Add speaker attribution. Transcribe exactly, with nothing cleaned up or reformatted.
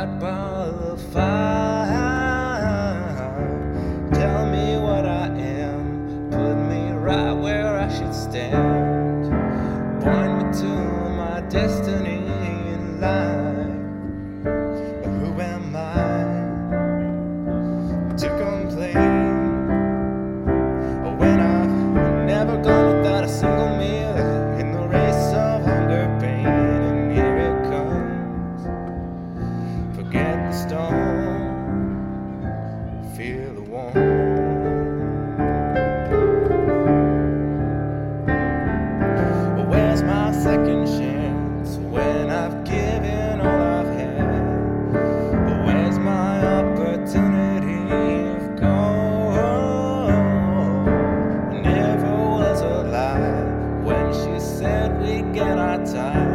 Speaker 1: that ball of fire. Tell me what I am, put me right where I should stand. Point me to my destiny in life. But who am I to complain when I've never gone without a single meal in the race of hunger, pain, and here it comes. Forget the storm, feel the warmth. Where's my second chance when I've given all I've had? Where's my opportunity of gold? I never was alive when she said we get our time.